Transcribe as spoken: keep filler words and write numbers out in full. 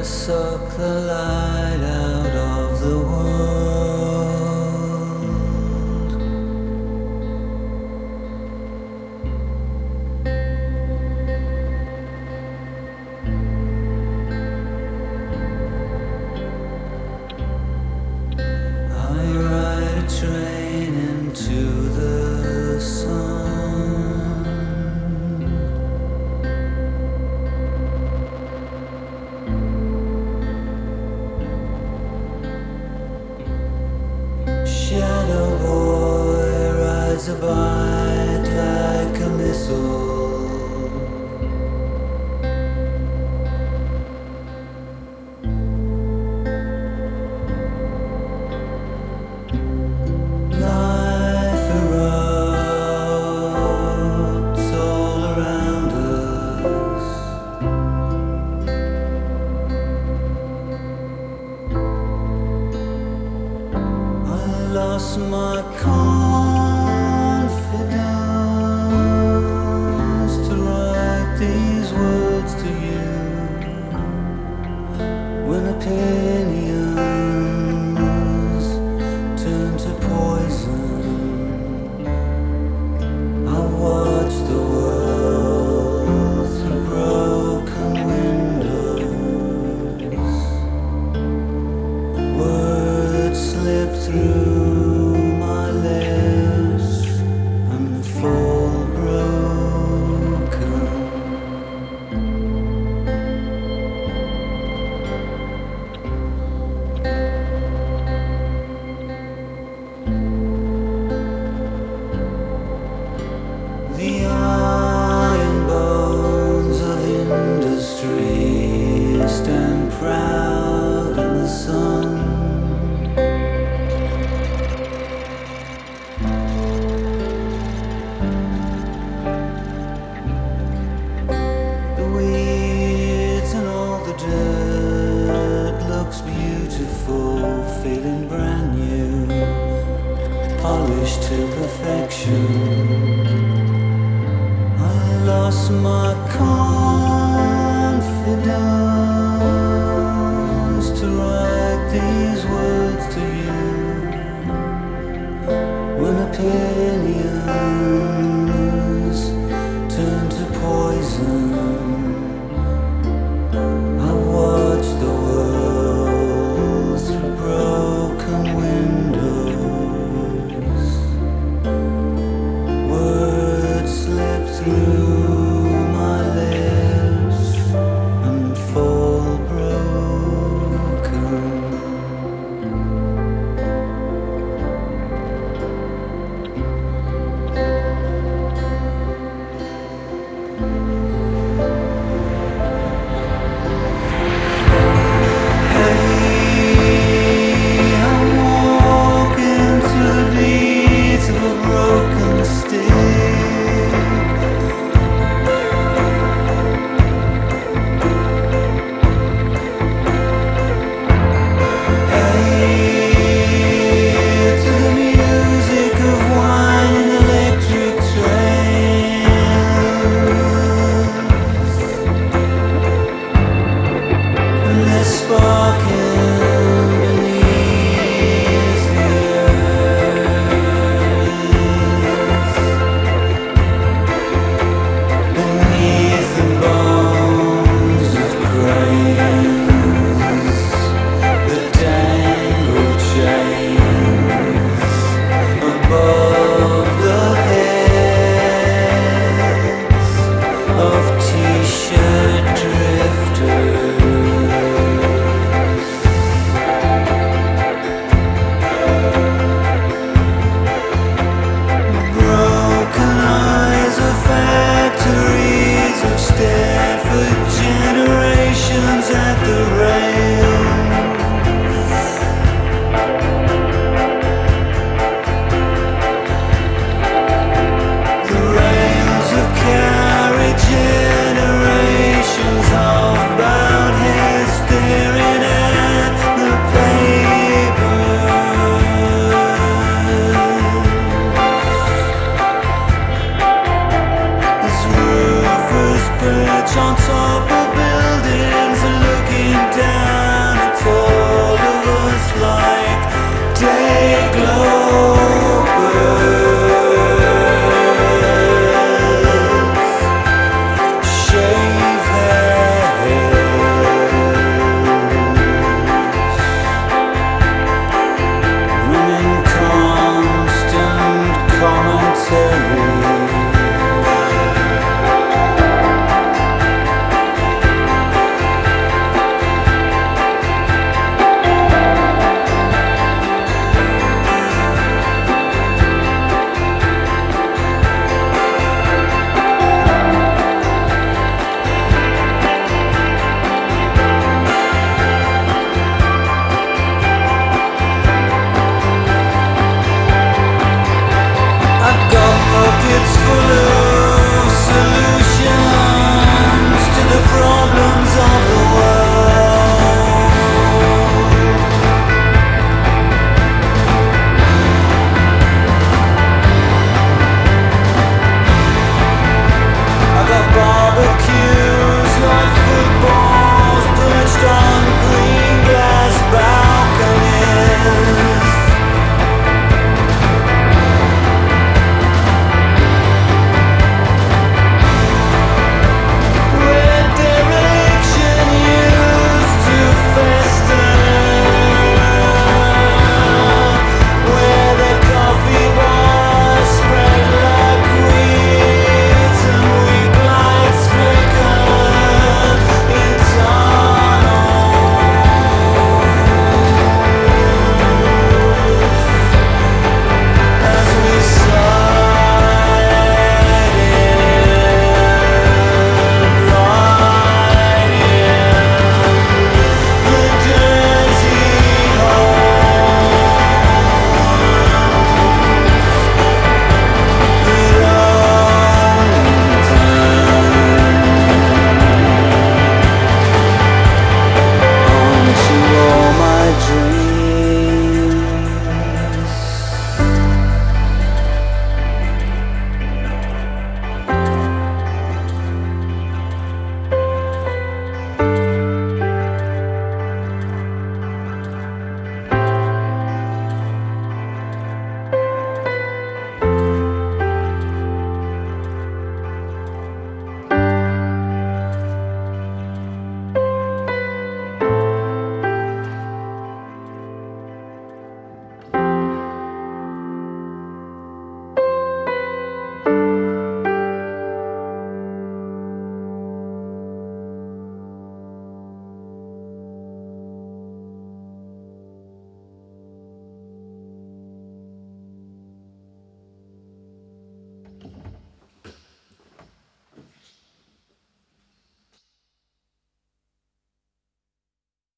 suck the light out of the world. I ride a train into the sun. Shadow boy rides a bike like a missile. Life erupts all around us. I lost my confidence to write these words to you. When opinions turn to poison, I watch the world through broken windows. Words slip through my lips and fall broken. The iron bones of industry stand proud in the sun. The weeds and all the dirt looks beautiful, feeling brand new, polished to perfection. I lost my confidence to write these words to you. When opinions turn to poison, I watch the world through broken windows. Words slip through my lips and fall broken. Hey, I'm walking to the beats of a broken stick. Hey, to the music of wine and electric trains. And there's spark in